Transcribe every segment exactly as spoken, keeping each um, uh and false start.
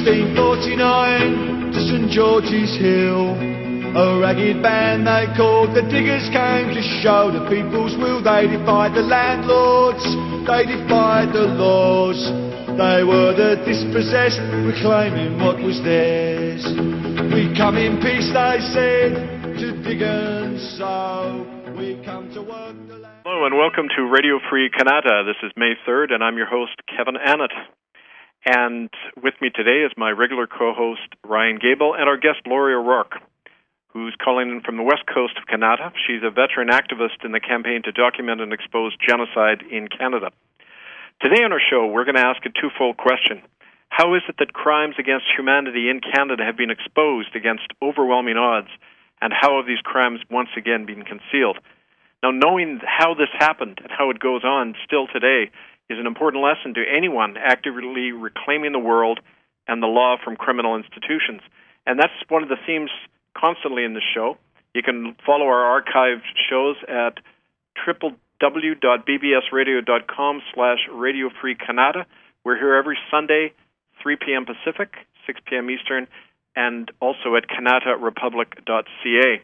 sixteen forty-nine to St George's Hill. A ragged band they called the Diggers came to show the people's will. They defied the landlords, they defied the laws. They were the dispossessed, reclaiming what was theirs. We come in peace, they said, to dig and sow. We come to work the land. Hello and welcome to Radio Free Canada. This is May third and I'm your host, Kevin Annett. And with me today is my regular co-host, Ryan Gable, and our guest, Laurie O'Rourke, who's calling in from the west coast of Canada. She's a veteran activist in the campaign to document and expose genocide in Canada. Today on our show, we're going to ask a twofold question. How is it that crimes against humanity in Canada have been exposed against overwhelming odds, and how have these crimes once again been concealed? Now, knowing how this happened and how it goes on still today is an important lesson to anyone actively reclaiming the world and the law from criminal institutions. And that's one of the themes constantly in the show. You can follow our archived shows at w w w dot b b s radio dot com slash radio free canada. We're here every Sunday, three p.m. Pacific, six p.m. Eastern, and also at canada republic dot c a.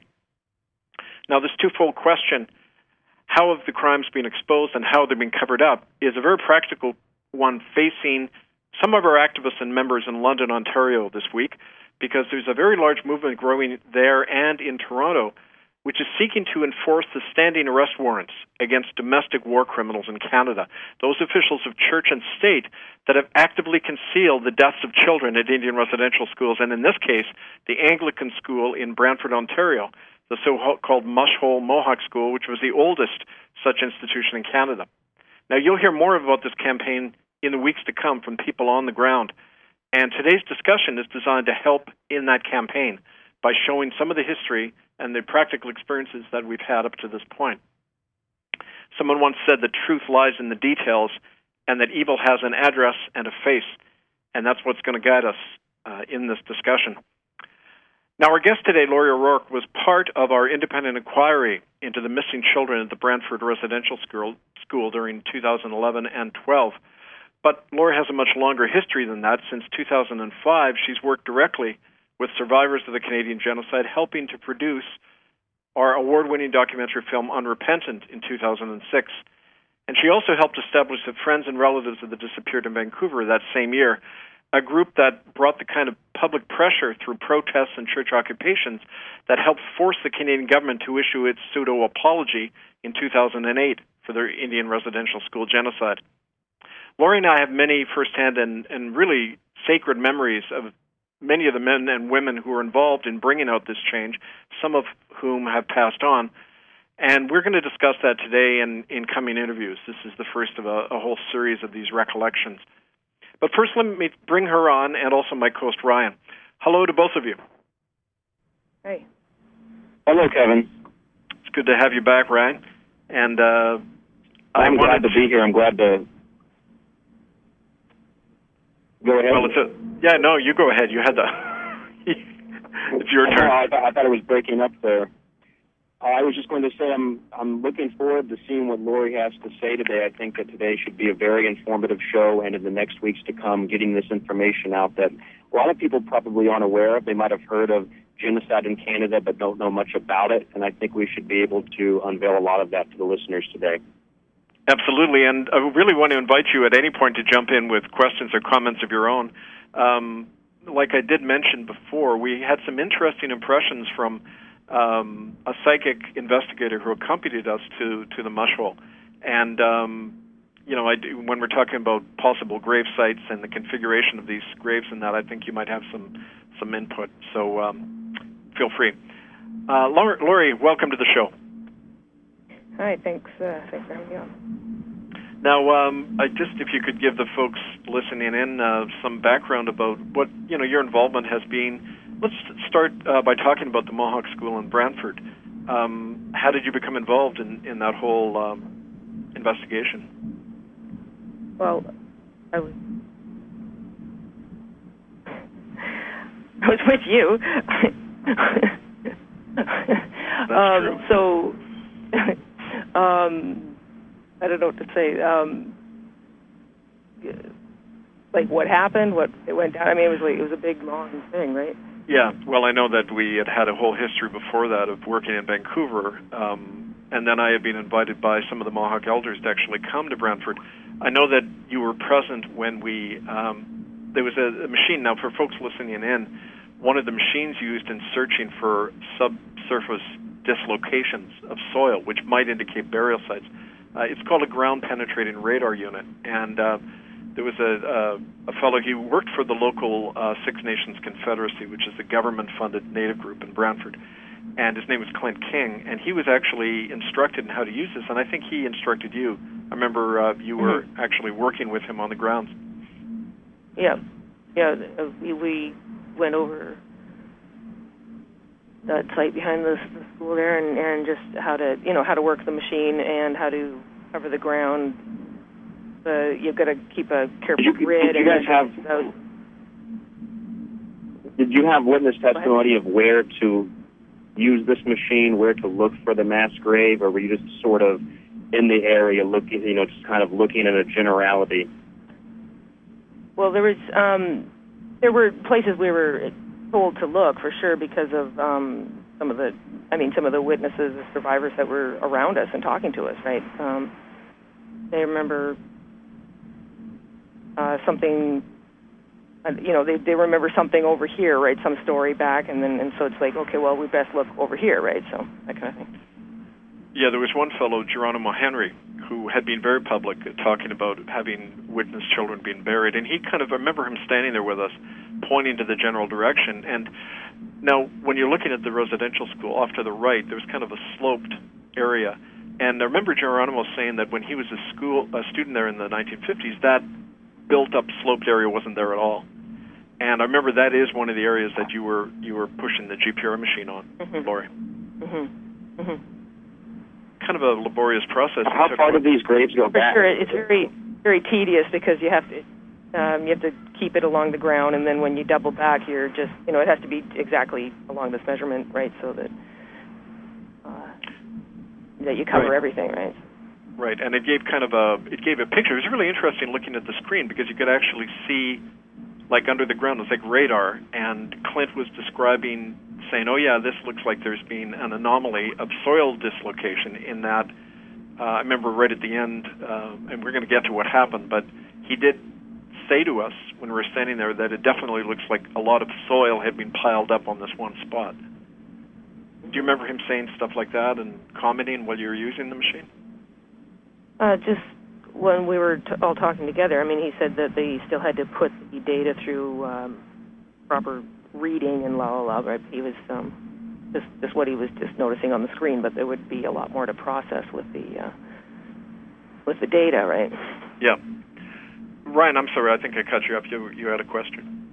Now, this twofold question, how have the crimes been exposed and how they've been covered up, is a very practical one facing some of our activists and members in London, Ontario this week, because there's a very large movement growing there and in Toronto, which is seeking to enforce the standing arrest warrants against domestic war criminals in Canada, those officials of church and state that have actively concealed the deaths of children at Indian residential schools, and in this case, the Anglican school in Brantford, Ontario, the so-called Mushhole Mohawk School, which was the oldest such institution in Canada. Now, you'll hear more about this campaign in the weeks to come from people on the ground. And today's discussion is designed to help in that campaign by showing some of the history and the practical experiences that we've had up to this point. Someone once said the truth lies in the details and that evil has an address and a face, and that's what's going to guide us uh, in this discussion. Now, our guest today, Laurie O'Rourke, was part of our independent inquiry into the missing children at the Brantford Residential School, school during two thousand eleven and twelve. But Laurie has a much longer history than that. Since two thousand five, she's worked directly with survivors of the Canadian genocide, helping to produce our award-winning documentary film Unrepentant in two thousand six. And she also helped establish the Friends and Relatives of the Disappeared in Vancouver that same year, a group that brought the kind of public pressure through protests and church occupations that helped force the Canadian government to issue its pseudo-apology in two thousand eight for their Indian residential school genocide. Laurie and I have many firsthand and, and really sacred memories of many of the men and women who were involved in bringing out this change, some of whom have passed on. And we're going to discuss that today in, in coming interviews. This is the first of a, a whole series of these recollections. But first, let me bring her on, and also my co-host, Ryan. Hello to both of you. Hey. Hello, Kevin. It's good to have you back, Ryan. And uh, I'm glad to be here. I'm glad to... Go ahead. Well, it's a, yeah, no, you go ahead. You had the... It's your turn. I, I, I thought it was breaking up there. Uh, I was just going to say I'm I'm looking forward to seeing what Laurie has to say today. I think that today should be a very informative show, and in the next weeks to come, getting this information out that a lot of people probably aren't aware of. They might have heard of genocide in Canada but don't know much about it, and I think we should be able to unveil a lot of that to the listeners today. Absolutely, and I really want to invite you at any point to jump in with questions or comments of your own. Um, like I did mention before, we had some interesting impressions from um, a psychic investigator who accompanied us to, to the Mushhole. And, um, you know, I do, when we're talking about possible grave sites and the configuration of these graves and that, I think you might have some, some input. So um, feel free. Uh, Laurie, Laurie, welcome to the show. Hi, thanks, uh, thanks for having me on. Now, um, I just, if you could give the folks listening in uh, some background about what, you know, your involvement has been. Let's start uh, by talking about the Mohawk School in Brantford. Um, how did you become involved in, in that whole um, investigation? Well, I was, I was with you. That's um, true. So, um, I don't know what to say. Um, like what happened, what it went down. I mean, it was like it was a big long thing, right? Yeah, well, I know that we had had a whole history before that of working in Vancouver, um, and then I had been invited by some of the Mohawk elders to actually come to Brantford. I know that you were present when we, um, there was a, a machine, now for folks listening in, one of the machines used in searching for subsurface dislocations of soil, which might indicate burial sites. Uh, it's called a ground-penetrating radar unit, and uh, there was a, a, a fellow, he worked for the local uh, Six Nations Confederacy, which is a government-funded Native group in Brantford, and his name was Clint King, and he was actually instructed in how to use this, and I think he instructed you. I remember uh, you were mm-hmm. actually working with him on the grounds. Yeah, yeah, we, we went over that site behind the, the school there, and, and just how to, you know, how to work the machine and how to cover the ground. Uh, you've got to keep a careful did you, grid. Did you guys have? So, did you have witness testimony of where to use this machine, where to look for the mass grave, or were you just sort of in the area looking, you know, just kind of looking at a generality? Well, there was um, there were places we were told to look for sure because of um, some of the, I mean, some of the witnesses, the survivors that were around us and talking to us, right? Um, they remember uh, something, uh, you know, they they remember something over here, right? Some story back, and then and so it's like, okay, well, we best look over here, right? So that kind of thing. Yeah, there was one fellow, Geronimo Henry, who had been very public, uh, talking about having witnessed children being buried, and he kind of, I remember him standing there with us, pointing to the general direction. And now, when you're looking at the residential school, off to the right, there's kind of a sloped area. And I remember Geronimo saying that when he was a school a student there in the nineteen fifties, that built-up sloped area wasn't there at all. And I remember that is one of the areas that you were you were pushing the G P R machine on, mm-hmm. Lori. Mm-hmm. Mm-hmm. Kind of a laborious process. How far do these graves go For back? sure, it's very, very tedious because you have to, um, you have to keep it along the ground, and then when you double back, you're just, you know, it has to be exactly along this measurement, right, so that uh, that you cover right. everything, right? Right, and it gave kind of a, it gave a picture. It was really interesting looking at the screen because you could actually see, like under the ground, it was like radar, and Clint was describing, saying, oh yeah, this looks like there's been an anomaly of soil dislocation in that, uh, I remember right at the end, uh, and we're going to get to what happened, but he did say to us when we were standing there that it definitely looks like a lot of soil had been piled up on this one spot. Do you remember him saying stuff like that and commenting while you were using the machine? Uh, just when we were t- all talking together, I mean, he said that they still had to put the data through um, proper reading and la la la, right? He was um, just just what he was just noticing on the screen, but there would be a lot more to process with the uh, with the data, right? Yeah. Ryan, I'm sorry, I think I cut you up. You you had a question.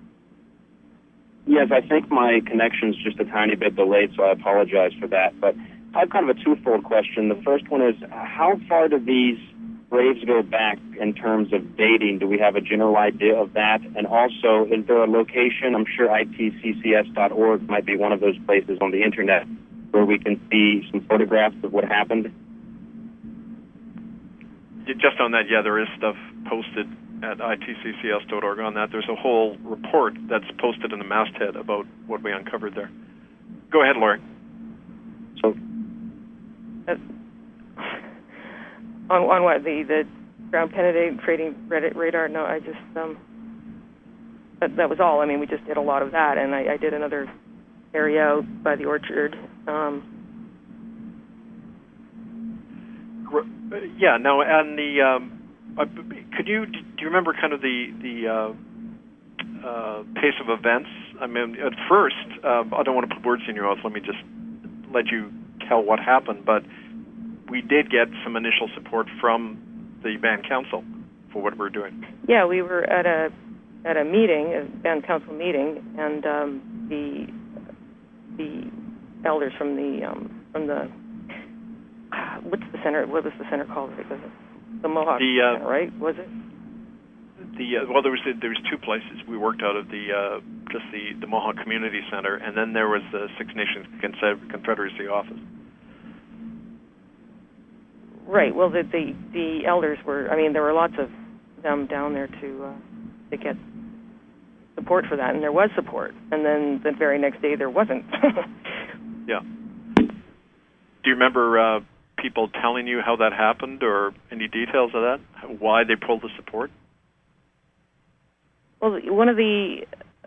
Yes, I think my connection's just a tiny bit delayed, so I apologize for that. But I have kind of a twofold question. The first one is, how far do these graves go back in terms of dating? Do we have a general idea of that? And also, is there a location? I'm sure I T C C S dot org might be one of those places on the internet where we can see some photographs of what happened. Just on that, yeah, there is stuff posted at I T C C S dot org on that. There's a whole report that's posted in the masthead about what we uncovered there. Go ahead, Lori. So, uh, On, on what, the, the ground penetrating radar? No, I just, um, that, that was all. I mean, we just did a lot of that, and I, I did another area out by the orchard. Um, yeah, now, and the, um, uh, could you, do you remember kind of the, the uh, uh, pace of events? I mean, at first, uh, I don't want to put words in your mouth, let me just let you tell what happened, but we did get some initial support from the band council for what we're doing. Yeah, we were at a at a meeting, a band council meeting, and um, the the elders from the um, from the what's the center? What was the center called? Was it the Mohawk the, uh, Center, right? Was it? The uh, well, there was there was two places we worked out of. The uh, just the, the Mohawk Community Center, and then there was the Six Nations Confederacy office. Right. Well, the, the the elders were. I mean, there were lots of them down there to uh, to get support for that, and there was support. And then the very next day, there wasn't. Yeah. Do you remember uh, people telling you how that happened, or any details of that? Why they pulled the support? Well, one of the,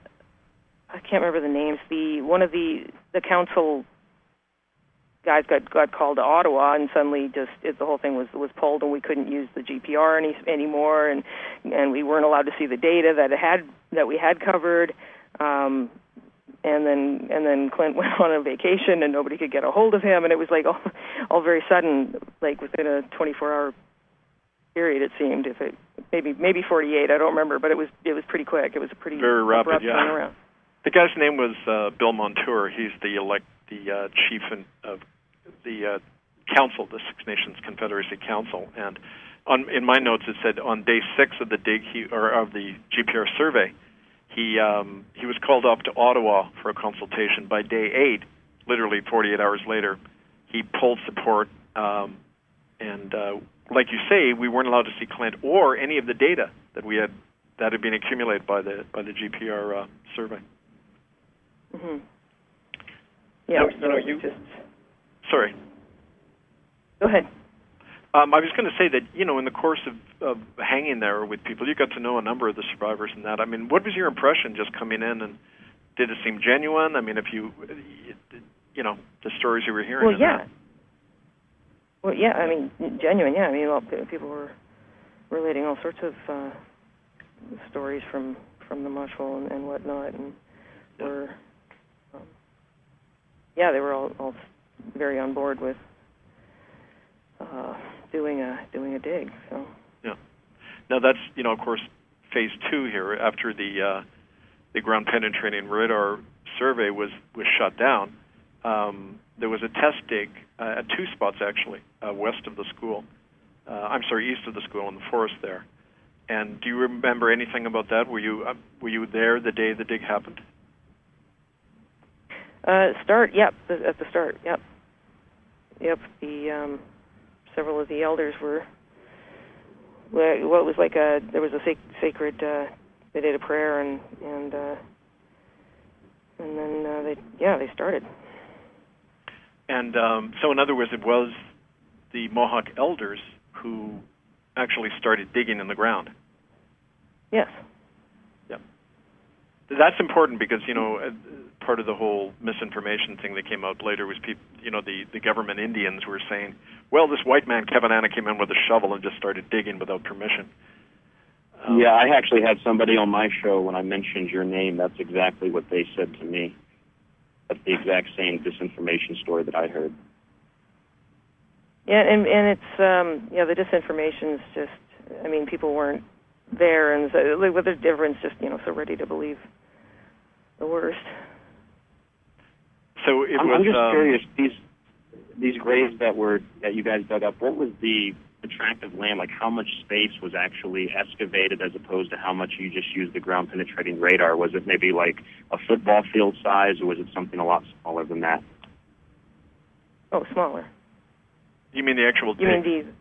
I can't remember the names. The one of the the council guys got got called to Ottawa, and suddenly just it, the whole thing was was pulled, and we couldn't use the G P R any anymore, and and we weren't allowed to see the data that it had that we had covered. Um, and then and then Clint went on a vacation, and nobody could get a hold of him, and it was like all, all very sudden, like within a twenty-four hour period, it seemed. If it maybe maybe forty-eight, I don't remember, but it was it was pretty quick. It was a pretty very rapid, abrupt yeah. turnaround. The guy's name was uh, Bill Montour. He's the elect the uh, chief in, of the uh, council, the Six Nations Confederacy Council, and on in my notes it said on day six of the dig he, or of the G P R survey, he um, he was called up to Ottawa for a consultation. By day eight, literally forty-eight hours later, he pulled support, um, and uh, like you say, we weren't allowed to see Clint or any of the data that we had that had been accumulated by the by the G P R uh, survey. Mm-hmm. Yeah, now, so you know, you, just sorry. Go ahead. Um, I was going to say that, you know, in the course of, of hanging there with people, you got to know a number of the survivors and that. I mean, what was your impression just coming in, and did it seem genuine? I mean, if you, you know, the stories you were hearing. Well, yeah. That. Well, yeah, I mean, genuine, yeah. I mean, well, people were relating all sorts of uh, stories from, from the mushroom and, and whatnot, and yeah. were, um, yeah, they were all, all very on board with uh, doing a doing a dig. So yeah. Now that's, you know, of course, phase two here after the uh, the ground penetrating radar survey was was shut down. Um, there was a test dig uh, at two spots actually uh, west of the school. Uh, I'm sorry, east of the school in the forest there. And do you remember anything about that? Were you uh, were you there the day the dig happened? Uh, start, yep, at the start, yep, yep. The um, several of the elders were. Well, it was like a there was a sac- sacred. Uh, they did a prayer and and uh, and then uh, they yeah they started. And um, so, in other words, it was the Mohawk elders who actually started digging in the ground. Yes. Yeah. That's important because, you know, part of the whole misinformation thing that came out later was people, you know, the, the government Indians were saying, well, this white man, Kevin Anna, came in with a shovel and just started digging without permission. Um, yeah, I actually had somebody on my show when I mentioned your name. That's exactly what they said to me. That's the exact same disinformation story that I heard. Yeah, and and it's um, yeah, the disinformation is just. I mean, people weren't there, and so, like, with the difference, just you know, so ready to believe the worst. So it I'm, was. I'm just um, curious. These these graves that were that you guys dug up. What was the the tract of land? Like, how much space was actually excavated as opposed to how much you just used the ground penetrating radar? Was it maybe like a football field size, or was it something a lot smaller than that? Oh, smaller. You mean the actual dig? You mean the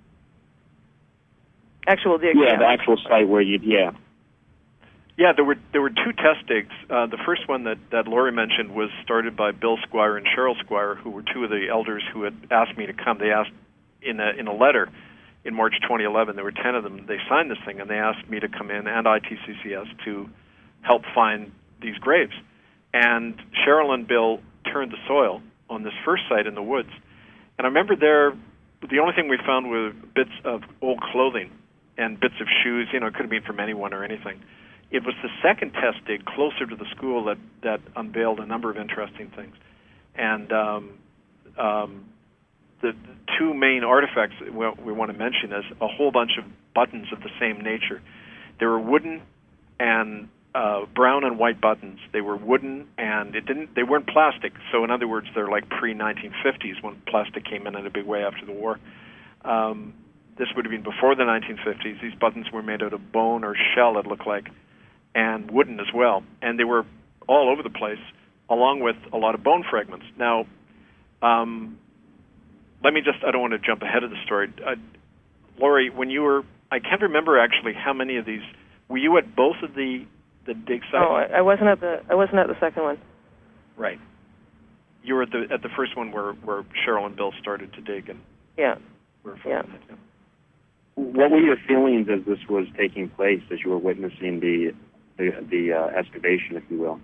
actual dig? Yeah, yeah. the actual site where you, yeah. Yeah, there were there were two test digs. Uh, the first one that, that Lori mentioned was started by Bill Squire and Cheryl Squire, who were two of the elders who had asked me to come. They asked in a in a letter in March twenty eleven. There were ten of them. They signed this thing, and they asked me to come in and I T C C S to help find these graves. And Cheryl and Bill turned the soil on this first site in the woods. And I remember there, the only thing we found were bits of old clothing and bits of shoes. You know, it could have been from anyone or anything. It was the second test dig closer to the school that, that unveiled a number of interesting things. And um, um, the, the two main artifacts that we, we want to mention is a whole bunch of buttons of the same nature. They were wooden and uh, brown and white buttons. They were wooden, and it didn't. They weren't plastic. So, in other words, they're like pre nineteen fifties when plastic came in in a big way after the war. Um, this would have been before the nineteen fifties. These buttons were made out of bone or shell, it looked like, and wooden as well. And they were all over the place, along with a lot of bone fragments. Now, um, let me just, I don't want to jump ahead of the story. Uh, Lori, when you were, I can't remember actually how many of these Were you at both of the the dig sites? Oh, I, I wasn't at the I wasn't at the second one. Right. You were at the at the first one where, where Cheryl and Bill started to dig and yeah, were yeah. It, yeah. What were your feelings as this was taking place, as you were witnessing the the, the uh, excavation, if you will?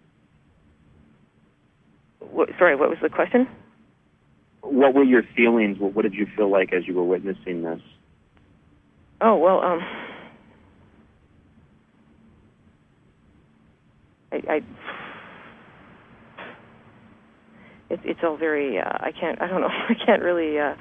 What, sorry, what was the question? What were your feelings? What, what did you feel like as you were witnessing this? Oh well, um, I, I it, it's all very. Uh, I can't. I don't know. I can't really. Uh,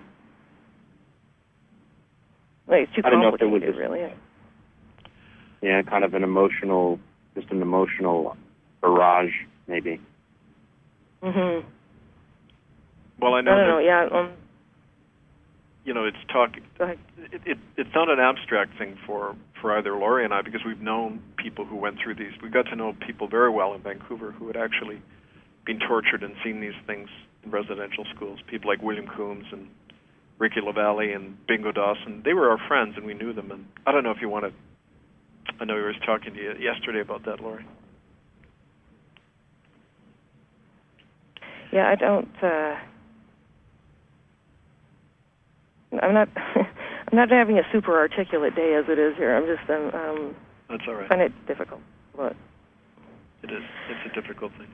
like it's too I don't know if there was complicated, this, really. Yeah, kind of an emotional, just an emotional barrage, maybe. Mhm. Well, I know. I don't that, know. Yeah. Um. You know, it's talk. Go ahead. It, it, it's not an abstract thing for, for either Laurie and I, because we've known people who went through these. We got to know people very well in Vancouver who had actually been tortured and seen these things in residential schools. People like William Coombs and Ricky LaValle and Bingo Dawson. They were our friends, and we knew them. And I don't know if you want to. I know he was talking to you yesterday about that, Laurie. Yeah, I don't. Uh, I'm not. I'm not having a super articulate day as it is here. I'm just. Um, um, That's all right. Find it difficult, but it is. It's a difficult thing.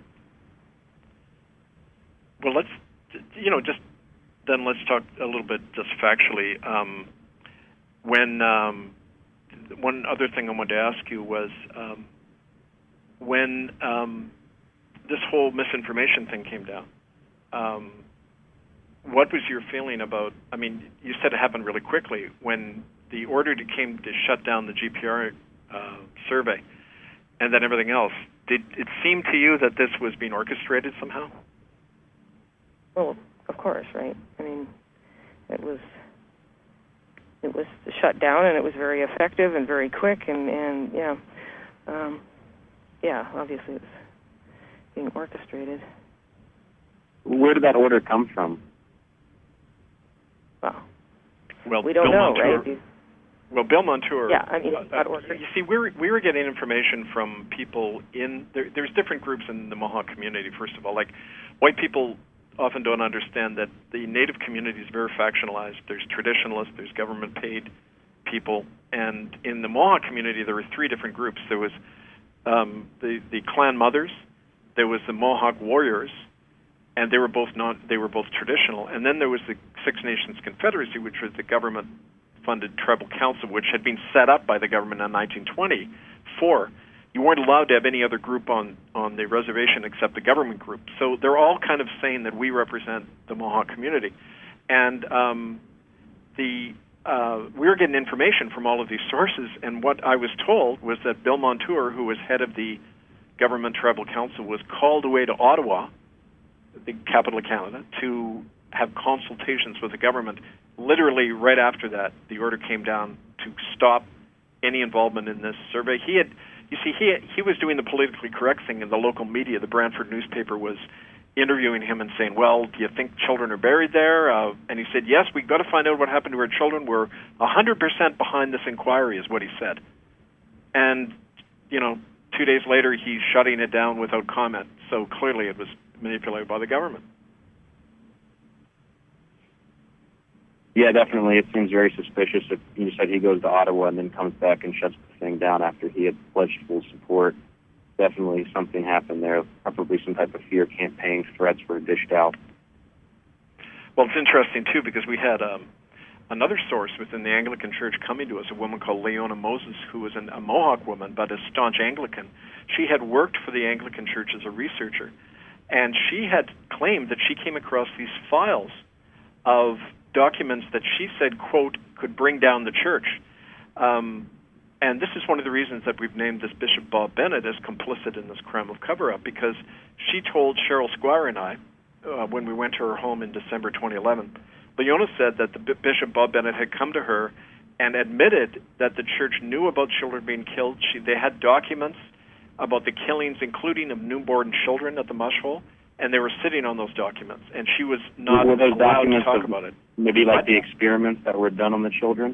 Well, let's. You know, just then let's talk a little bit just factually. Um, when um, one other thing I wanted to ask you was um, when um, this whole misinformation thing came down. Um, what was your feeling about? I mean, you said it happened really quickly when the order came to shut down the G P R uh, survey, and then everything else. Did it seem to you that this was being orchestrated somehow? well, of course, right? I mean, it was. It was shut down, and it was very effective and very quick, and and yeah, um, yeah. Obviously, it was being orchestrated. Where did that order come from? Well, well we don't Bill know, Montour, right? You, well, Bill Montour. yeah, I mean, uh, that order. You see, we were, we were getting information from people in there. There's different groups in the Mohawk community. First of all, like white people often don't understand that the Native community is very factionalized. There's traditionalists, there's government-paid people, and in the Mohawk community, there were three different groups. There was um, the the clan mothers, there was the Mohawk warriors, and they were both not they were both traditional. And then there was the Six Nations Confederacy, which was the government-funded tribal council, which had been set up by the government in nineteen twenty-four. You weren't allowed to have any other group on, on the reservation except the government group. So they're all kind of saying that we represent the Mohawk community. And um, the uh, we were getting information from all of these sources, and what I was told was that Bill Montour, who was head of the Government Tribal Council, was called away to Ottawa, the capital of Canada, to have consultations with the government. Literally right after that, the order came down to stop any involvement in this survey. He had You see, he he was doing the politically correct thing in the local media. The Brantford newspaper was interviewing him and saying, well, do you think children are buried there? Uh, and he said, yes, we've got to find out what happened to our children. We're one hundred percent behind this inquiry, is what he said. And, you know, two days later, he's shutting it down without comment. So clearly it was manipulated by the government. Yeah, definitely. It seems very suspicious if you said he goes to Ottawa and then comes back and shuts the thing down after he had pledged full support. Definitely something happened there. Probably some type of fear campaign, threats were dished out. Well, it's interesting, too, because we had um, another source within the Anglican Church coming to us, a woman called Leona Moses, who was an, a Mohawk woman, but a staunch Anglican. She had worked for the Anglican Church as a researcher, and she had claimed that she came across these files of documents that she said, quote, could bring down the church. Um, and this is one of the reasons that we've named this Bishop Bob Bennett as complicit in this crime of cover-up, because she told Cheryl Squire and I, uh, when we went to her home in December twenty eleven, Leona said that the B- Bishop Bob Bennett had come to her and admitted that the church knew about children being killed. She, they had documents about the killings, including of newborn children at the mush hole, and they were sitting on those documents, and she was not were those allowed documents to talk of about it. Maybe like What? the experiments that were done on the children?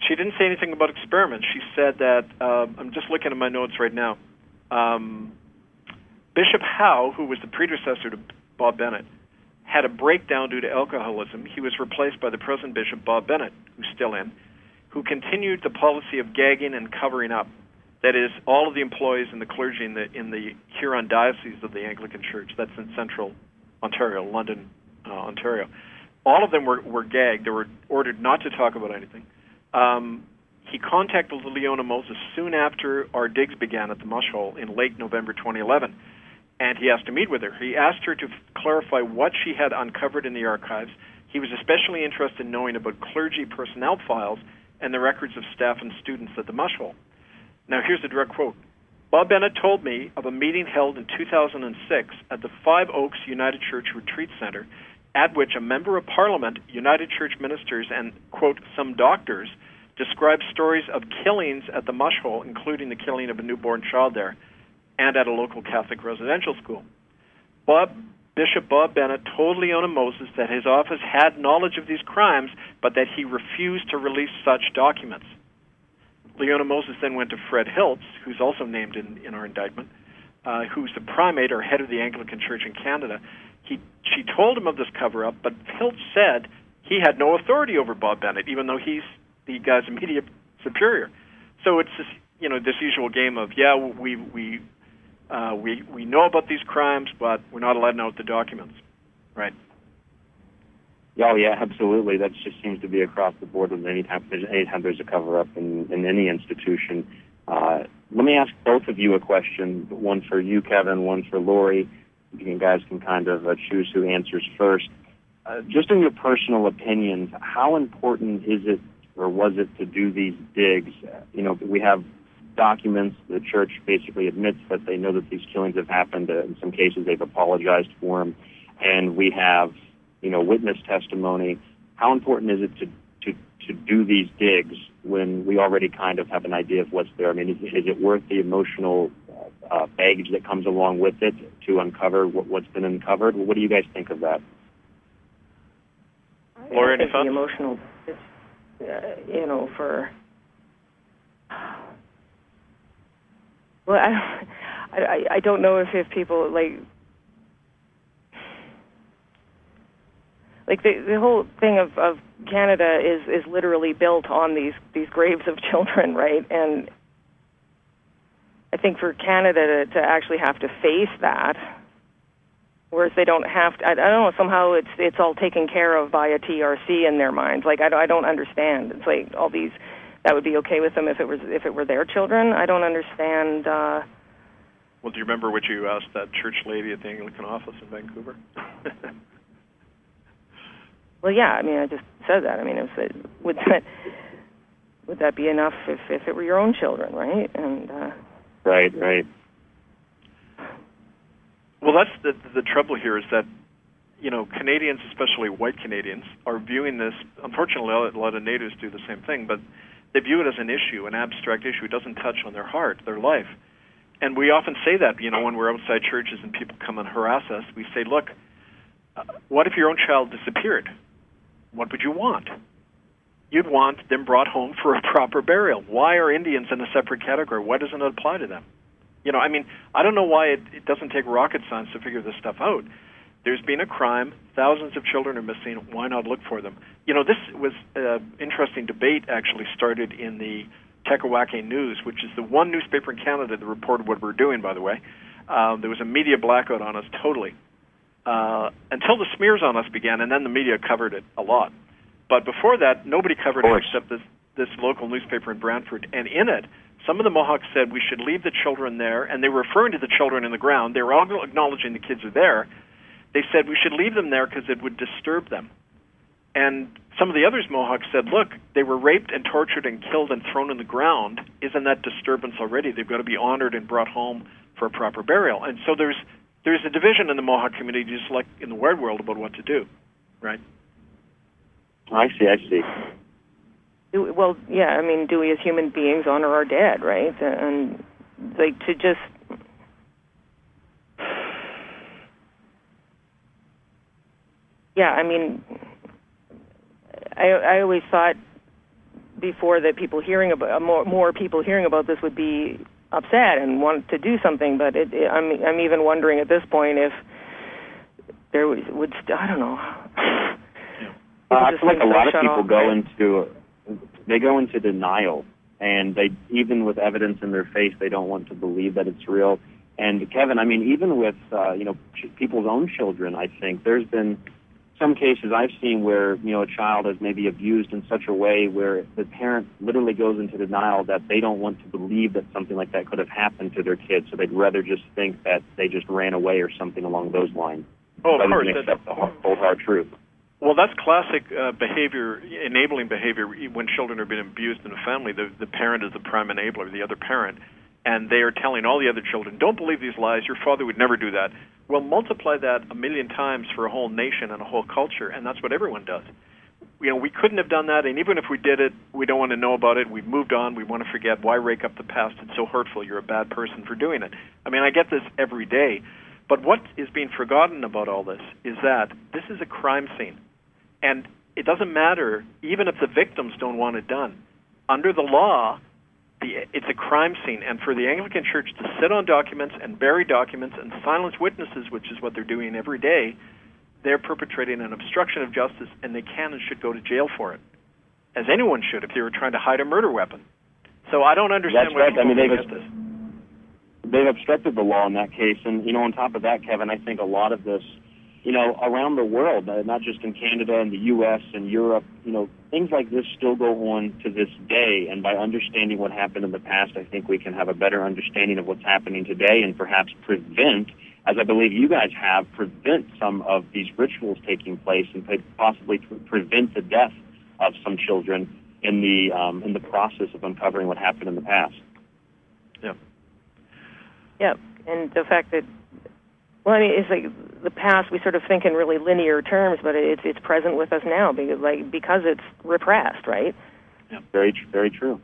she didn't say anything about experiments. She said that, uh, I'm just looking at my notes right now, um, Bishop Howe, who was the predecessor to Bob Bennett, had a breakdown due to alcoholism. He was replaced by the present Bishop, Bob Bennett, who's still in, who continued the policy of gagging and covering up. That is, all of the employees and the clergy in the in the Huron Diocese of the Anglican Church, that's in central Ontario, London, uh, Ontario, all of them were, were gagged. They were ordered not to talk about anything. Um, he contacted Leona Moses soon after our digs began at the Mush Hole in late November twenty eleven, and he asked to meet with her. He asked her to f- clarify what she had uncovered in the archives. He was especially interested in knowing about clergy personnel files and the records of staff and students at the Mush Hole. Now, here's a direct quote. Bob Bennett told me of a meeting held in two thousand six at the Five Oaks United Church Retreat Center, at which a member of Parliament, United Church ministers, and, quote, some doctors described stories of killings at the Mush Hole, including the killing of a newborn child there, and at a local Catholic residential school. Bob, Bishop Bob Bennett told Leona Moses that his office had knowledge of these crimes, but that he refused to release such documents. Leona Moses then went to Fred Hiltz, who's also named in, in our indictment, uh, who's the primate or head of the Anglican Church in Canada. He, she told him of this cover-up, but Hiltz said he had no authority over Bob Bennett, even though he's the guy's immediate superior. So it's this, you know, this usual game of, yeah, we we uh, we we know about these crimes, but we're not allowed to know the documents, right? Oh yeah, absolutely. That just seems to be across the board with any time there's any time there's a cover up in, in any institution. Uh, let me ask both of you a question. One for you, Kevin. One for Lori. You guys can kind of uh, choose who answers first. Uh, just in your personal opinions, how important is it or was it to do these digs? Uh, you know, we have documents. The church basically admits that they know that these killings have happened. Uh, in some cases, they've apologized for them, and we have, you know, witness testimony. How important is it to, to, to do these digs when we already kind of have an idea of what's there? I mean, is, is it worth the emotional uh, baggage that comes along with it to uncover what, what's been uncovered? What do you guys think of that? Laura, I think any the emotional, uh, you know, for... Well, I, I, I don't know if, if people, like... Like the the whole thing of, of Canada is, is literally built on these, these graves of children, right? And I think for Canada to, to actually have to face that, whereas they don't have to, I, I don't know, somehow it's it's all taken care of by a T R C in their minds. Like I don't, I don't understand. It's like all these, that would be okay with them if it was if it were their children. I don't understand. Uh, well, do you remember what you asked that church lady at the Anglican office in Vancouver? Well, yeah, I mean, I just said that. I mean, it was, would that would that be enough if, if it were your own children, right? And uh, right, right. Well, that's the the trouble here is that, you know, Canadians, especially white Canadians, are viewing this. Unfortunately, a lot of natives do the same thing, but they view it as an issue, an abstract issue. It doesn't touch on their heart, their life. And we often say that, you know, when we're outside churches and people come and harass us, we say, look, uh, what if your own child disappeared? What would you want? You'd want them brought home for a proper burial. Why are Indians in a separate category? Why doesn't it apply to them? You know, I mean, I don't know why it, it doesn't take rocket science to figure this stuff out. There's been a crime. Thousands of children are missing. Why not look for them? You know, this was an interesting debate actually started in the Tekawake News, which is the one newspaper in Canada that reported what we're doing, by the way. Um, there was a media blackout on us totally. Uh, until the smears on us began, and then the media covered it a lot. But before that, nobody covered it except this, this local newspaper in Brantford. And in it, some of the Mohawks said we should leave the children there, and they were referring to the children in the ground. They were all acknowledging the kids are there. They said we should leave them there because it would disturb them. And some of the others Mohawks said, look, they were raped and tortured and killed and thrown in the ground. Isn't that disturbance already? They've got to be honored and brought home for a proper burial. And so there's There's a division in the Mohawk community, just like in the Ward world, about what to do, right? I see, I see. do, well, yeah, I mean, do we as human beings honor our dead, right? And, like, to just... Yeah, I mean, I, I always thought before that people hearing about more more people hearing about this would be upset and want to do something. But it, it, I'm I'm even wondering at this point if there would, would st- I don't know. Uh, I feel like a lot of people go into they go into denial, and they even with evidence in their face, they don't want to believe that it's real. And Kevin, I mean, even with uh, you know ch- people's own children, I think there's been some cases I've seen where, you know, a child is maybe abused in such a way where the parent literally goes into denial that they don't want to believe that something like that could have happened to their kid, so they'd rather just think that they just ran away or something along those lines. Oh, of course. Accept the cold hard truth. Well, that's classic uh, behavior, enabling behavior. When children are being abused in a family, the, the parent is the prime enabler, the other parent, and they are telling all the other children, don't believe these lies, your father would never do that. Well, multiply that a million times for a whole nation and a whole culture, and that's what everyone does. You know, we couldn't have done that, and even if we did it, we don't want to know about it. We've moved on. We want to forget. Why rake up the past? It's so hurtful. You're a bad person for doing it. I mean, I get this every day. But what is being forgotten about all this is that this is a crime scene. And it doesn't matter, even if the victims don't want it done. Under the law, the, it's a crime scene. And for the Anglican Church to sit on documents and bury documents and silence witnesses, which is what they're doing every day, they're perpetrating an obstruction of justice, and they can and should go to jail for it, as anyone should if they were trying to hide a murder weapon. So I don't understand That's why right. people I mean, forget they've, this. They've obstructed the law in that case. And, you know, on top of that, Kevin, I think a lot of this, you know, around the world, uh, not just in Canada and the U S and Europe, you know, things like this still go on to this day. And by understanding what happened in the past, I think we can have a better understanding of what's happening today and perhaps prevent, as I believe you guys have, prevent some of these rituals taking place and possibly prevent the death of some children in the um, in the process of uncovering what happened in the past. Yeah. Yeah, and the fact that, well, I mean, it's like the past. We sort of think in really linear terms, but it's it's present with us now because, like, because it's repressed, right? Yeah, very, very true.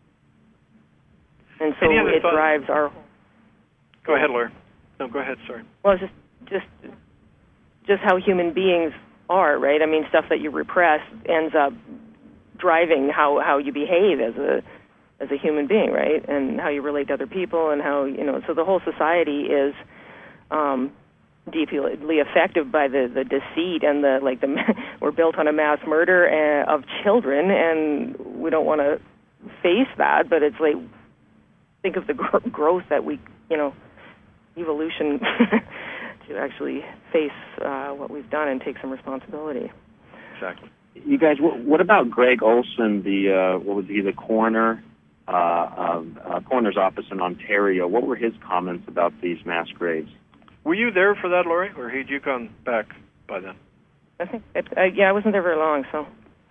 And so it thoughts? drives our. Go ahead, Laura. No, go ahead. Sorry. Well, it's just just just how human beings are, right? I mean, stuff that you repress ends up driving how, how you behave as a as a human being, right? And how you relate to other people, and how, you know. So the whole society is um, deeply affected by the, the deceit and the like. The we're built on a mass murder of children, and we don't want to face that. But it's like, think of the gr- growth that we, you know. evolution to actually face uh, what we've done and take some responsibility. Exactly. You guys, what, what about Greg Olson, the uh, what was he, the coroner, uh, uh, uh, coroner's office in Ontario? What were his comments about these mass graves? Were you there for that, Laurie, or had you gone back by then? I think, it, uh, yeah, I wasn't there very long, so.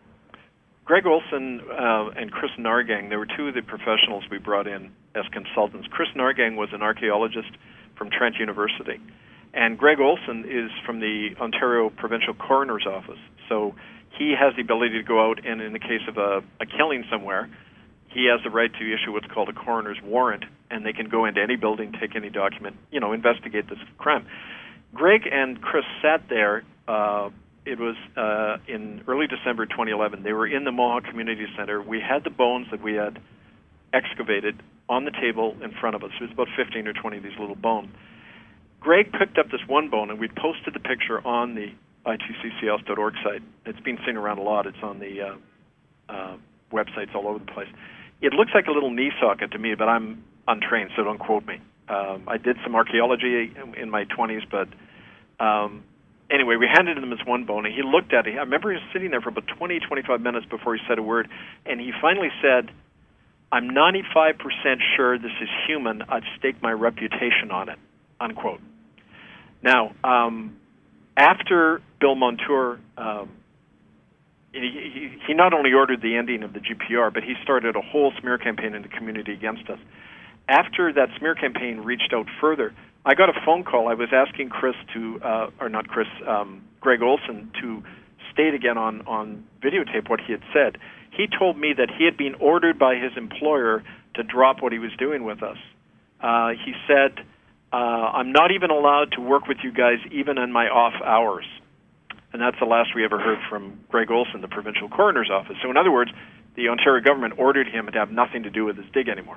Greg Olson uh, and Chris Nargang, they were two of the professionals we brought in as consultants. Chris Nargang was an archaeologist from Trent University, and Greg Olson is from the Ontario Provincial Coroner's Office. So he has the ability to go out and, in the case of a, a killing somewhere, he has the right to issue what's called a coroner's warrant, and they can go into any building, take any document, you know, investigate this crime. Greg and Chris sat there. Uh, it was uh, in early December twenty eleven. They were in the Mohawk Community Center. We had the bones that we had excavated on the table in front of us. It was about fifteen or twenty of these little bones. Greg picked up this one bone, and we posted the picture on the I T C C S dot org site. It's been seen around a lot. It's on the uh, uh, websites all over the place. It looks like a little knee socket to me, but I'm untrained, so don't quote me. Um, I did some archaeology in, in my twenties, but um, anyway, we handed him this one bone, and he looked at it. I remember he was sitting there for about twenty, twenty-five minutes before he said a word, and he finally said, "I'm ninety-five percent sure this is human. I've staked my reputation on it," unquote. Now, um, after Bill Montour, um, he, he, he not only ordered the ending of the G P R, but he started a whole smear campaign in the community against us. After that smear campaign reached out further, I got a phone call. I was asking Chris to, uh, or not Chris, um, Greg Olson to state again on, on videotape what he had said. He told me that he had been ordered by his employer to drop what he was doing with us. Uh, he said, uh, I'm not even allowed to work with you guys even in my off hours. And that's the last we ever heard from Greg Olson, the provincial coroner's office. So in other words, the Ontario government ordered him to have nothing to do with this dig anymore.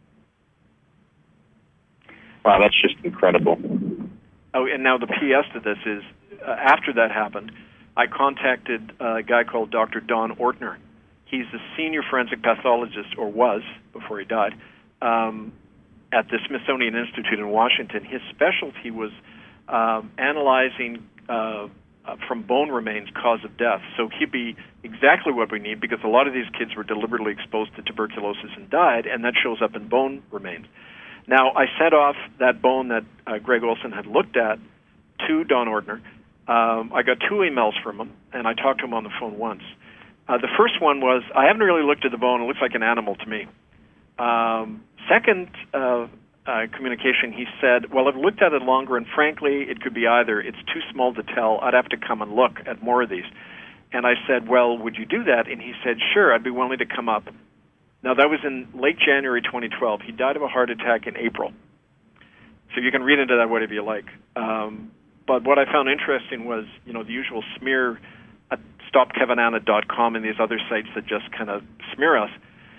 Wow, that's just incredible. Oh, and now the P S to this is, uh, after that happened, I contacted a guy called Doctor Don Ortner. He's a senior forensic pathologist, or was, before he died, um, at the Smithsonian Institute in Washington. His specialty was um, analyzing uh, uh, from bone remains cause of death. So he'd be exactly what we need, because a lot of these kids were deliberately exposed to tuberculosis and died, and that shows up in bone remains. Now, I sent off that bone that uh, Greg Olson had looked at to Don Ortner. Um, I got two emails from him, and I talked to him on the phone once. Uh, the first one was, I haven't really looked at the bone. It looks like an animal to me. Um, second uh, uh, communication, he said, well, I've looked at it longer, and frankly, it could be either. It's too small to tell. I'd have to come and look at more of these. And I said, well, would you do that? And he said, sure, I'd be willing to come up. Now, that was in late January twenty twelve. He died of a heart attack in April. So you can read into that whatever you like. Um, but what I found interesting was, you know, the usual smear at stop kevin annett dot com and these other sites that just kind of smear us.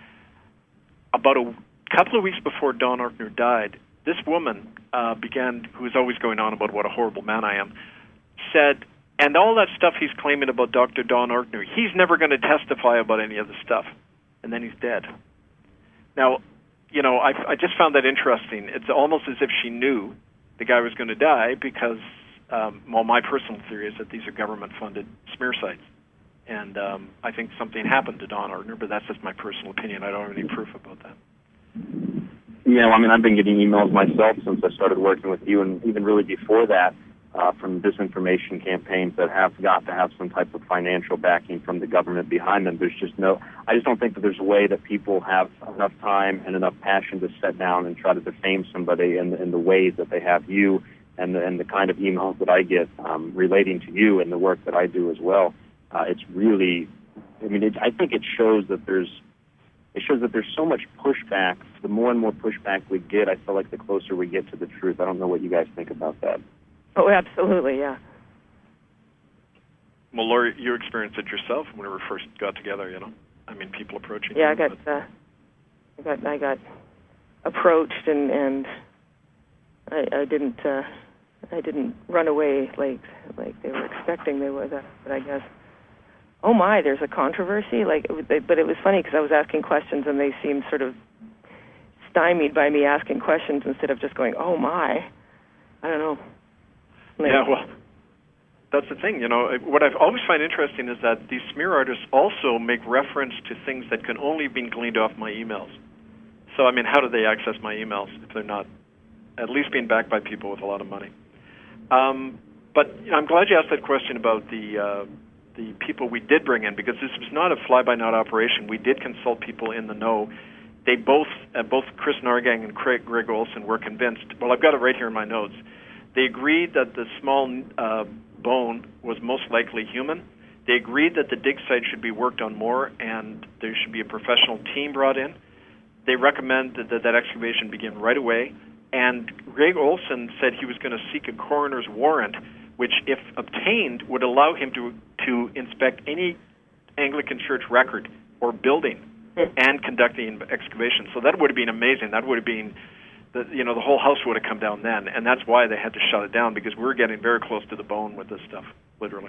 About a couple of weeks before Don Ortner died, this woman uh, began, who was always going on about what a horrible man I am, said, and all that stuff he's claiming about Doctor Don Ortner, he's never going to testify about any of the stuff. And then he's dead. Now, you know, I, I just found that interesting. It's almost as if she knew the guy was going to die because, um, well, my personal theory is that these are government-funded smear sites. And um, I think something happened to Don Ortner, but that's just my personal opinion. I don't have any proof about that. Yeah, well, I mean, I've been getting emails myself since I started working with you, and even really before that, Uh, from disinformation campaigns that have got to have some type of financial backing from the government behind them. There's just no, I just don't think that there's a way that people have enough time and enough passion to sit down and try to defame somebody in, in the ways that they have you and the, and the kind of emails that I get um, relating to you and the work that I do as well. Uh, it's really, I mean, it, I think it shows that there's, it shows that there's so much pushback. The more and more pushback we get, I feel like the closer we get to the truth. I don't know what you guys think about that. Oh, absolutely, yeah. Well, Lori, you experienced it yourself when we first got together, you know? I mean, people approaching yeah, you. I got, uh, I got, I got approached, and and I, I didn't, uh, I didn't run away like like they were expecting they would. Uh, but I guess, oh my, there's a controversy. Like, but it was funny because I was asking questions, and they seemed sort of stymied by me asking questions instead of just going, oh my. I don't know. Like, yeah, well, that's the thing. You know, what I've always find interesting is that these smear artists also make reference to things that can only be gleaned off my emails. So, I mean, how do they access my emails if they're not at least being backed by people with a lot of money? Um, but you know, I'm glad you asked that question about the uh, the people we did bring in, because this was not a fly-by-night operation. We did consult people in the know. They both, uh, both Chris Nargang and Craig, Greg Olson were convinced. Well, I've got it right here in my notes. They agreed that the small uh, bone was most likely human. They agreed that the dig site should be worked on more and there should be a professional team brought in. They recommended that that excavation begin right away. And Greg Olson said he was going to seek a coroner's warrant, which, if obtained, would allow him to, to inspect any Anglican church record or building and conduct the excavation. So that would have been amazing. That would have been... The, you know, the whole house would have come down then, and that's why they had to shut it down, because we were getting very close to the bone with this stuff, literally.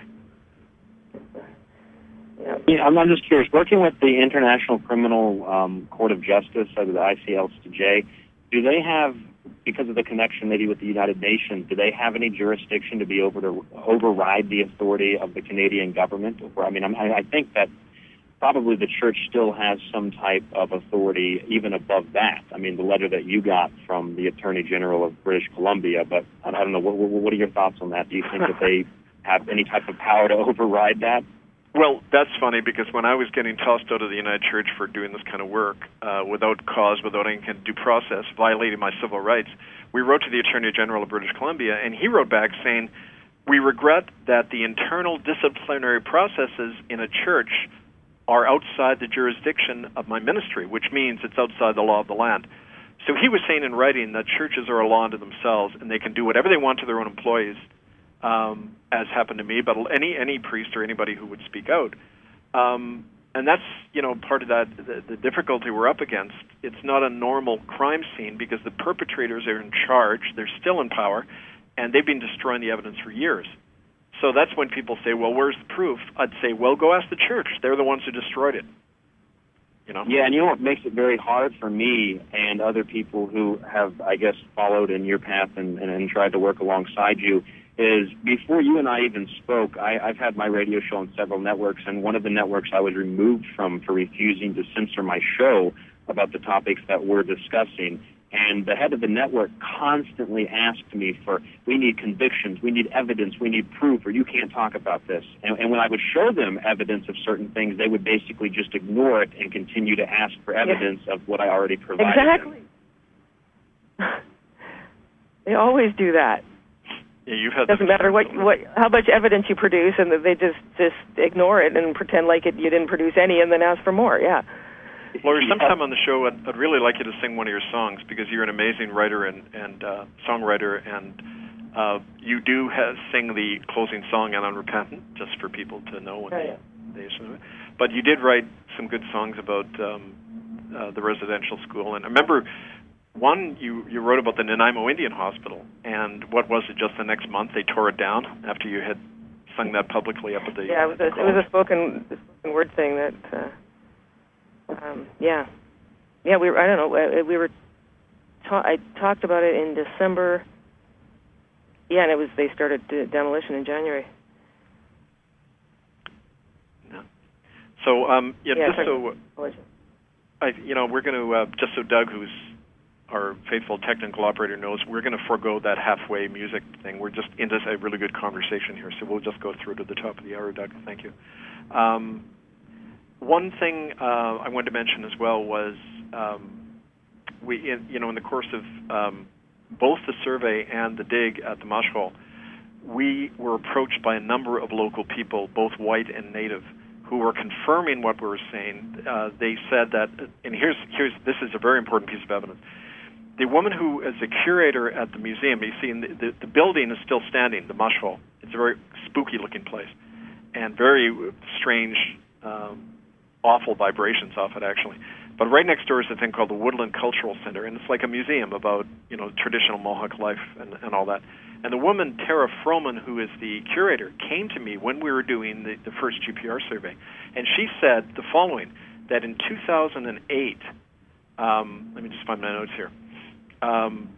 Yeah, yeah I'm, I'm just curious. Working with the International Criminal um, Court of Justice, or the I C L C J, do they have, because of the connection maybe with the United Nations, do they have any jurisdiction to be able to override the authority of the Canadian government? Or, I mean, I'm, I think that probably the church still has some type of authority even above that. I mean, the letter that you got from the Attorney General of British Columbia, but I don't know, what, what are your thoughts on that? Do you think that they have any type of power to override that? Well, that's funny, because when I was getting tossed out of the United Church for doing this kind of work, uh, without cause, without any kind of due process, violating my civil rights, we wrote to the Attorney General of British Columbia, and he wrote back saying, we regret that the internal disciplinary processes in a church are outside the jurisdiction of my ministry, which means it's outside the law of the land. So he was saying in writing that churches are a law unto themselves, and they can do whatever they want to their own employees, um, as happened to me, but any any priest or anybody who would speak out. Um, and that's, you know, part of that, the, the difficulty we're up against. It's not a normal crime scene because the perpetrators are in charge, they're still in power, and they've been destroying the evidence for years. So that's when people say, well, where's the proof? I'd say, well, go ask the church. They're the ones who destroyed it. You know? Yeah, and you know what makes it very hard for me and other people who have, I guess, followed in your path and, and, and tried to work alongside you is before you and I even spoke, I, I've had my radio show on several networks, and one of the networks I was removed from for refusing to censor my show about the topics that we're discussing. And the head of the network constantly asked me for, we need convictions, we need evidence, we need proof, or you can't talk about this. And, and when I would show them evidence of certain things, they would basically just ignore it and continue to ask for evidence yeah. of what I already provided Exactly. them. They always do that. Yeah, you've had doesn't matter what, what, how much evidence you produce, and they just, just ignore it and pretend like it, you didn't produce any and then ask for more, yeah. Laurie, sometime on the show, I'd, I'd really like you to sing one of your songs because you're an amazing writer and, and uh, songwriter, and uh, you do have, sing the closing song on Unrepentant, just for people to know when oh, they, yeah. they listen to it. But you did write some good songs about um, uh, the residential school, and I remember one you, you wrote about the Nanaimo Indian Hospital, and what was it, just the next month they tore it down after you had sung that publicly up at the Yeah, it was a, it was a spoken, spoken word thing that... Uh, Um, yeah, yeah. We were, I don't know. We were. Ta- I talked about it in December. Yeah, and it was. They started demolition in January. Yeah. So, um, yeah, yeah just so, I, you know, we're going to uh, just so Doug, who's our faithful technical operator, knows, we're going to forego that halfway music thing. We're just into a really good conversation here, so we'll just go through to the top of the hour, Doug. Thank you. Um, One thing uh, I wanted to mention as well was um, we, in, you know, in the course of um, both the survey and the dig at the Mush Hole, we were approached by a number of local people, both white and native, who were confirming what we were saying. Uh, they said that, and here's here's this is a very important piece of evidence. The woman who is a curator at the museum, you see, the, the, the building is still standing, the Mush Hole. It's a very spooky-looking place and very strange. Um, awful vibrations off it, actually. But right next door is a thing called the Woodland Cultural Center, and it's like a museum about, you know, traditional Mohawk life and, and all that. And the woman, Tara Froman, who is the curator, came to me when we were doing the, the first G P R survey, and she said the following, that in two thousand eight, um, let me just find my notes here, um,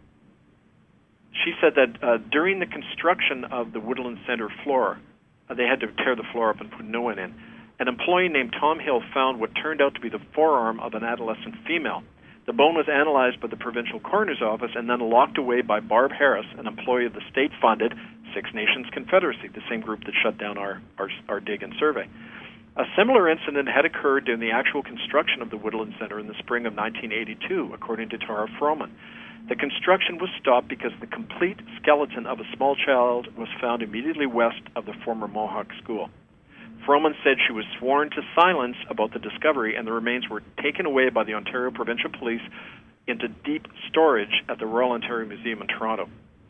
she said that uh, during the construction of the Woodland Center floor, uh, they had to tear the floor up and put new one in. An employee named Tom Hill found what turned out to be the forearm of an adolescent female. The bone was analyzed by the provincial coroner's office and then locked away by Barb Harris, an employee of the state-funded Six Nations Confederacy, the same group that shut down our, our, our dig and survey. A similar incident had occurred during the actual construction of the Woodland Center in the spring of nineteen eighty-two, according to Tara Froman. The construction was stopped because the complete skeleton of a small child was found immediately west of the former Mohawk school. Froman said she was sworn to silence about the discovery, and the remains were taken away by the Ontario Provincial Police into deep storage at the Royal Ontario Museum in Toronto.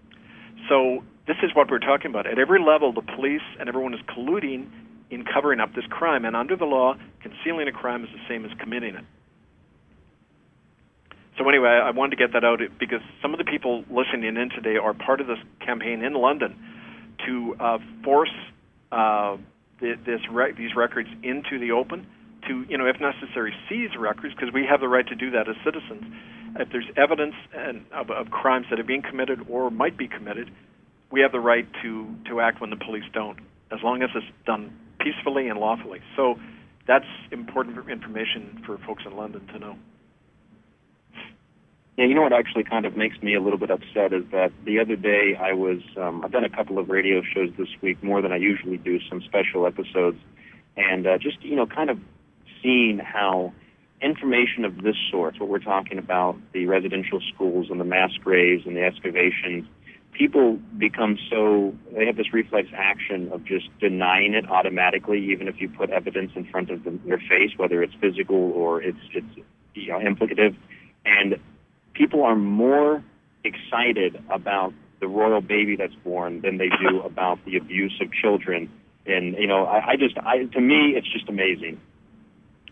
So this is what we're talking about. At every level, the police and everyone is colluding in covering up this crime, and under the law, concealing a crime is the same as committing it. So anyway, I wanted to get that out because some of the people listening in today are part of this campaign in London to uh, force uh, This re- these records into the open, to, you know, if necessary, seize records, because we have the right to do that as citizens. If there's evidence and of, of crimes that are being committed or might be committed, we have the right to, to act when the police don't, as long as it's done peacefully and lawfully. So that's important information for folks in London to know. Yeah, you know what actually kind of makes me a little bit upset is that the other day I was, um, I've done a couple of radio shows this week, more than I usually do, some special episodes, and uh, just, you know, kind of seeing how information of this sort, what we're talking about, the residential schools and the mass graves and the excavations, people become so, they have this reflex action of just denying it automatically, even if you put evidence in front of them, their face, whether it's physical or it's, it's you know, implicative, and people are more excited about the royal baby that's born than they do about the abuse of children. And, you know, I, I just, I, to me, it's just amazing.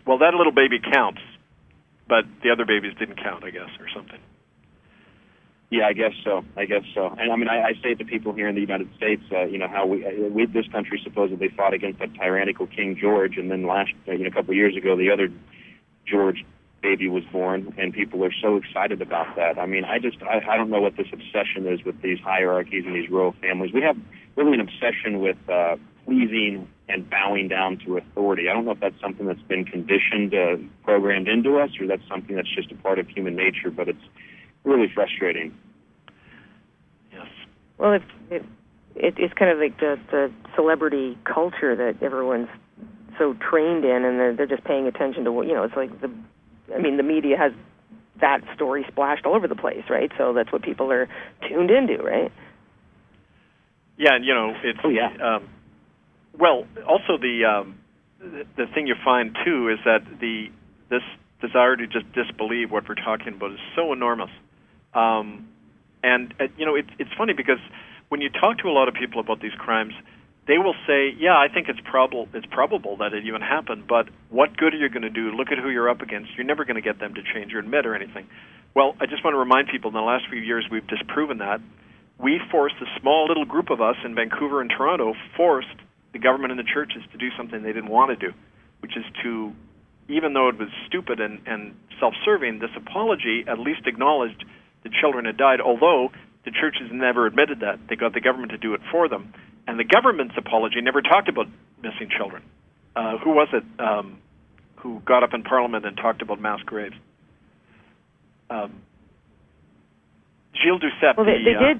well, that little baby counts, but the other babies didn't count, I guess, or something. Yeah, I guess so. I guess so. And I mean, I, I say to people here in the United States, uh, you know, how we, we, this country supposedly fought against a tyrannical King George, and then last, uh, you know, a couple of years ago, the other George baby was born, and people are so excited about that. I mean, I just, I, I don't know what this obsession is with these hierarchies and these royal families. We have really an obsession with uh, pleasing and bowing down to authority. I don't know if that's something that's been conditioned, uh, programmed into us, or that's something that's just a part of human nature, but it's really frustrating. Yes. Well, it, it, it, it's kind of like the, the celebrity culture that everyone's so trained in, and they're, they're just paying attention to what, you know, it's like the, I mean, the media has that story splashed all over the place, right? So that's what people are tuned into, right? Yeah, and, you know, it's, oh, yeah. um, well, also the, um, the, the thing you find, too, is that the, this desire to just disbelieve what we're talking about is so enormous. Um, and, uh, you know, it, it's funny because when you talk to a lot of people about these crimes, they will say, yeah, I think it's probable it's probable that it even happened, but what good are you going to do? Look at who you're up against. You're never going to get them to change or admit or anything. Well, I just want to remind people, in the last few years, we've disproven that. We forced a small little group of us in Vancouver and Toronto, forced the government and the churches to do something they didn't want to do, which is to, even though it was stupid and, and self-serving, this apology at least acknowledged the children had died, although the churches never admitted that. They got the government to do it for them. And the government's apology never talked about missing children. Uh, who was it um, who got up in Parliament and talked about mass graves? Um, Gilles Duceppe. Well, they, they the, did. Uh,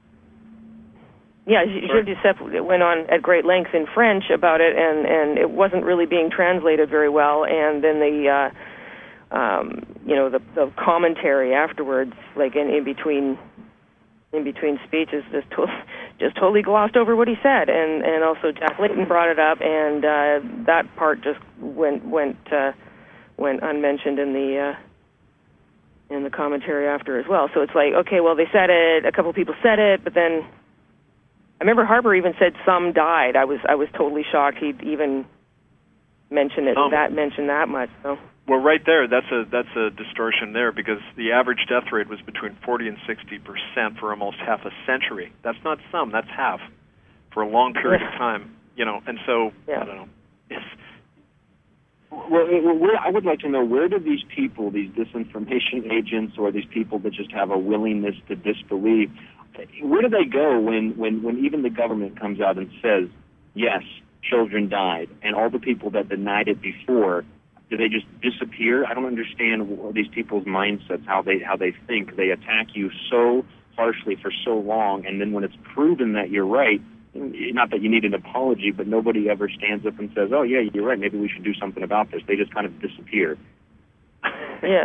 Yeah, Gilles Duceppe went on at great length in French about it, and, and it wasn't really being translated very well. And then the, uh, um, you know, the, the commentary afterwards, like in, in between. in between speeches, just to, just totally glossed over what he said, and and also Jack Layton brought it up, and uh, that part just went went uh, went unmentioned in the uh, in the commentary after as well. So it's like, okay, well, they said it, a couple people said it, but then I remember Harper even said some died. I was I was totally shocked he'd even mention it um, that mention that much. So. Well, right there, that's a that's a distortion there, because the average death rate was between forty and sixty percent for almost half a century. That's not some, that's half for a long period of time, you know. And so yeah. I don't know. It's, well, where, I would like to know, where do these people, these disinformation agents, or these people that just have a willingness to disbelieve, where do they go when when when even the government comes out and says, yes, children died, and all the people that denied it before? Do they just disappear? I don't understand these people's mindsets, how they how they think. They attack you so harshly for so long, and then when it's proven that you're right, not that you need an apology, but nobody ever stands up and says, oh, yeah, you're right, maybe we should do something about this. They just kind of disappear. Yeah.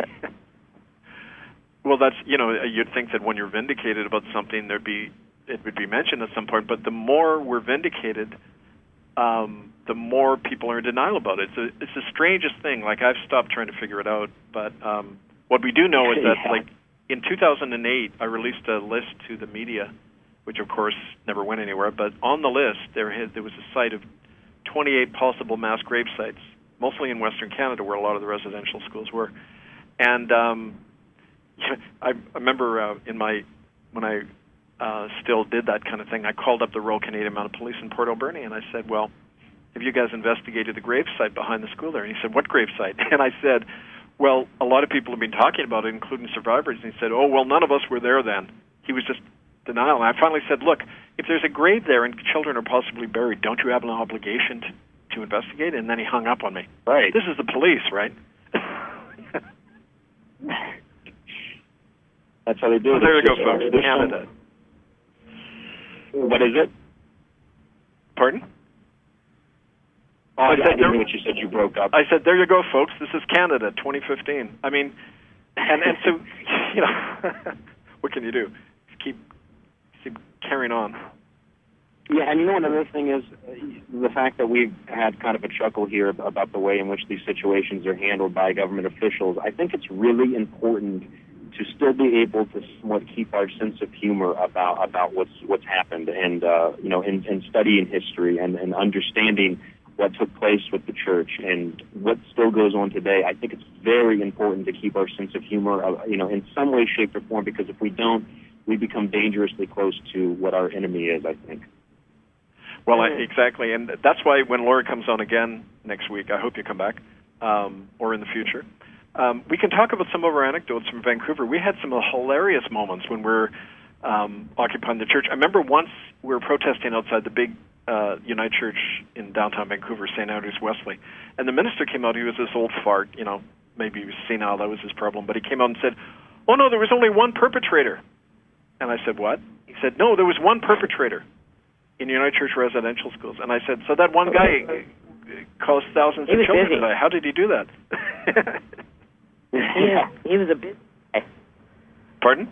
Well, that's, you know, you'd think that when you're vindicated about something, there'd be it would be mentioned at some point, but the more we're vindicated, um, the more people are in denial about it. It's, a, it's the strangest thing. Like, I've stopped trying to figure it out, but um, what we do know is that, yeah. like, in two thousand eight, I released a list to the media, which, of course, never went anywhere, but on the list, there, had, there was a site of twenty-eight possible mass grave sites, mostly in Western Canada, where a lot of the residential schools were. And um, I, I remember uh, in my, when I uh, still did that kind of thing, I called up the Royal Canadian Mounted Police in Port Alberni, and I said, well, have you guys investigated the grave site behind the school there? And he said, what grave site? And I said, well, a lot of people have been talking about it, including survivors. And he said, oh, well, none of us were there then. He was just denial. And I finally said, look, if there's a grave there and children are possibly buried, don't you have an obligation to, to investigate? And then he hung up on me. Right. This is the police, right? That's how they do it. Well, there you go, folks. Canada. What is it? Pardon? Oh, I, I didn't hear what you said. You broke up. I said, there you go, folks. This is Canada, twenty fifteen. I mean, and, and so, you know, what can you do? Just keep, keep carrying on. Yeah, and you know, another thing is the fact that we've had kind of a chuckle here about the way in which these situations are handled by government officials. I think it's really important to still be able to somewhat keep our sense of humor about about what's what's happened, and uh, you know, in, in studying history and, and understanding what took place with the church and what still goes on today, I think it's very important to keep our sense of humor, uh, you know, in some way, shape, or form, because if we don't, we become dangerously close to what our enemy is, I think. Well, I, exactly, and that's why when Lori comes on again next week, I hope you come back, um, or in the future, um, we can talk about some of our anecdotes from Vancouver. We had some hilarious moments when we're um, occupying the church. I remember once we were protesting outside the big uh, Unite Church in downtown Vancouver, Saint Andrews Wesley, and the minister came out. He was this old fart, you know, maybe he was senile, that was his problem, but he came out and said, "Oh, no, there was only one perpetrator." And I said, "What?" He said, "No, there was one perpetrator in Unite Church residential schools." And I said, "So that one guy caused thousands of children to die. How did he do that?" Yeah, he was a busy guy. Pardon?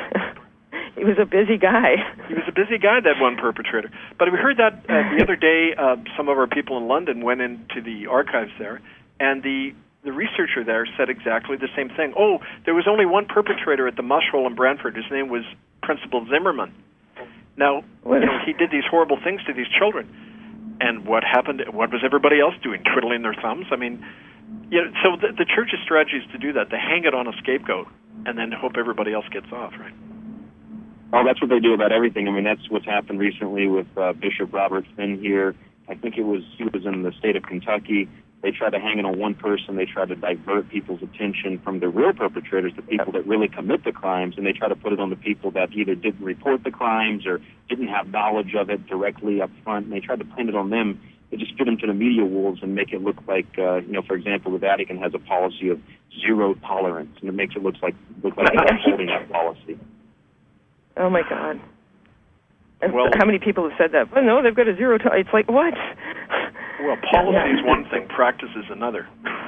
He was a busy guy. He was a busy guy, that one perpetrator. But we heard that uh, the other day. Uh, some of our people in London went into the archives there, and the the researcher there said exactly the same thing. Oh, there was only one perpetrator at the Mush Hole in Brantford. His name was Principal Zimmerman. Now, you know, he did these horrible things to these children. And what happened? What was everybody else doing? Twiddling their thumbs? I mean, you know, so the, the church's strategy is to do that, to hang it on a scapegoat and then hope everybody else gets off, right? Oh, that's what they do about everything. I mean, that's what's happened recently with uh, Bishop Robert Finn here. I think it was, he was in the state of Kentucky. They tried to hang it on one person. They tried to divert people's attention from the real perpetrators, the people that really commit the crimes, and they try to put it on the people that either didn't report the crimes or didn't have knowledge of it directly up front, and they tried to pin it on them. They just fit them to the media wolves and make it look like, uh, you know, for example, the Vatican has a policy of zero tolerance, and it makes it look like look like they're upholding that policy. Oh, my God. And well, how many people have said that? Well, no, they've got a zero tolerance. It's like, what? Well, policy yeah. is one thing, practice is another.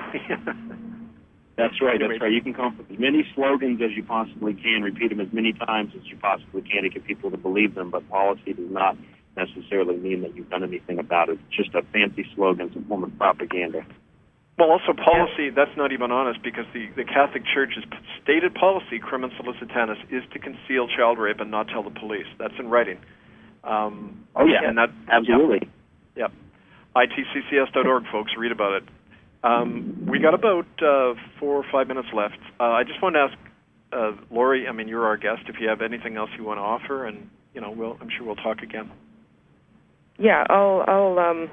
That's right, that's right. You can come up with as many slogans as you possibly can, repeat them as many times as you possibly can to get people to believe them, but policy does not necessarily mean that you've done anything about it. It's just a fancy slogan, it's a form of propaganda. Well, also policy, that's not even honest, because the, the Catholic Church's stated policy, crimen solicitanis, is to conceal child rape and not tell the police. That's in writing. Um, oh, yeah, and that, absolutely. Yep. I T C C S dot org, folks, read about it. Um, we got about uh, four or five minutes left. Uh, I just want to ask uh, Lori, I mean, you're our guest, if you have anything else you want to offer, and, you know, we'll, I'm sure we'll talk again. Yeah, I'll... I'll um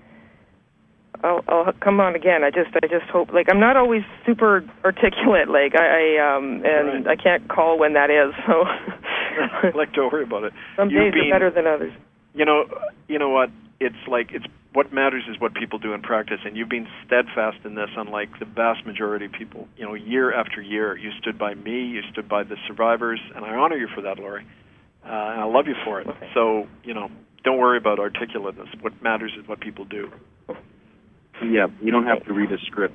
I'll, I'll come on again. I just, I just hope. Like, I'm not always super articulate. Like, I, I um, and right. I can't call when that is. So, like, don't worry about it. Some You've days been, are better than others. You know, you know what? It's like it's what matters is what people do in practice, and you've been steadfast in this. Unlike the vast majority of people, you know, year after year, you stood by me, you stood by the survivors, and I honor you for that, Lori. Uh, and I love you for it. Okay. So, you know, don't worry about articulateness. What matters is what people do. Yeah, you don't have to read a script.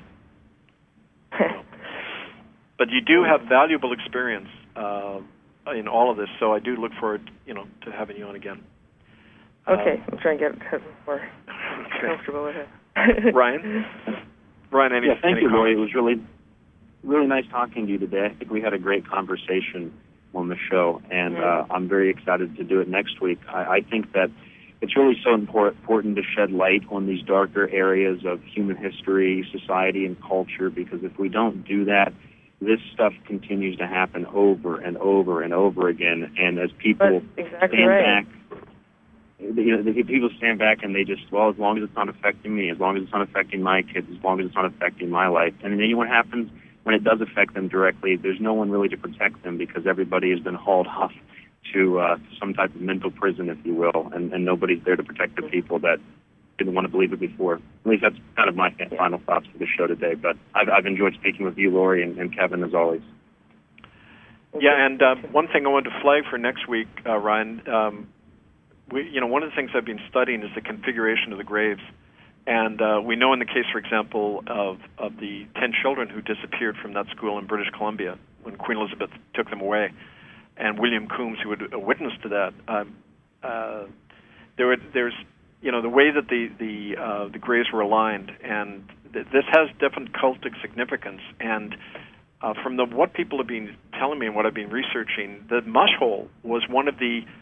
But you do have valuable experience uh, in all of this, so I do look forward, you know, to having you on again. Okay, um, I'm trying to get more okay. comfortable with it. Ryan? Ryan, any Yeah, thank any you, comments? Lori. It was really, really nice talking to you today. I think we had a great conversation on the show, and mm-hmm. uh, I'm very excited to do it next week. I, I think that it's really so important to shed light on these darker areas of human history, society, and culture, because if we don't do that, this stuff continues to happen over and over and over again. And as people exactly stand right. back, you know, the people stand back and they just, well, as long as it's not affecting me, as long as it's not affecting my kids, as long as it's not affecting my life. And then what happens when it does affect them directly? There's no one really to protect them, because everybody has been hauled off to uh, some type of mental prison, if you will, and, and nobody's there to protect the people that didn't want to believe it before. At least that's kind of my final thoughts for the show today. But I've, I've enjoyed speaking with you, Lori, and, and Kevin, as always. Yeah, and uh, one thing I wanted to flag for next week, uh, Ryan, um, we, you know, one of the things I've been studying is the configuration of the graves. And uh, we know in the case, for example, of, of the ten children who disappeared from that school in British Columbia when Queen Elizabeth took them away, and William Coombs, who had a witness to that, um, uh, there were, there's, you know, the way that the the uh, the graves were aligned, and th- this has definite cultic significance. And uh, from the what people have been telling me and what I've been researching, the mush hole was one of the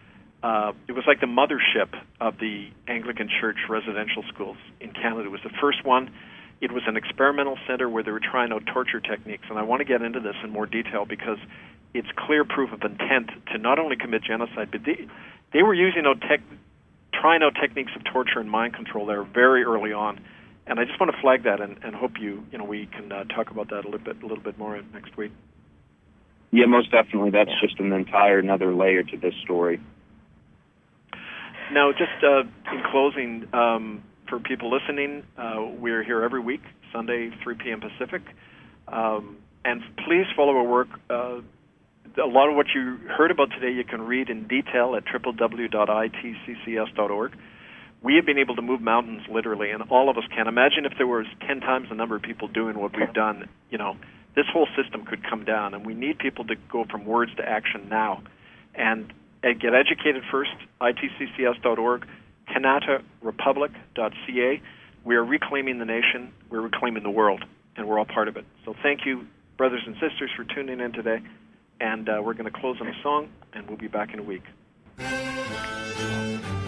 uh, it was like the mothership of the Anglican Church residential schools in Canada. It was the first one. It was an experimental center where they were trying out torture techniques, and I want to get into this in more detail because it's clear proof of intent to not only commit genocide, but they, they were using out tech, trying out techniques of torture and mind control there very early on. And I just want to flag that and, and hope you, you know, we can uh, talk about that a little bit, a little bit more next week. Yeah, most definitely. That's Yeah. just an entire another layer to this story. Now, just uh, in closing, um, for people listening, uh, we're here every week, Sunday, three p.m. Pacific. Um, and please follow our work. Uh, a lot of what you heard about today you can read in detail at w w w dot i t c c s dot org. We have been able to move mountains literally, and all of us can. Imagine if there was ten times the number of people doing what we've done. You know, this whole system could come down, and we need people to go from words to action now. And uh, get educated first, i t c c s dot org, kanata republic dot c a. We are reclaiming the nation, we're reclaiming the world, and we're all part of it. So thank you, brothers and sisters, for tuning in today. And uh, we're going to close on a song, and we'll be back in a week.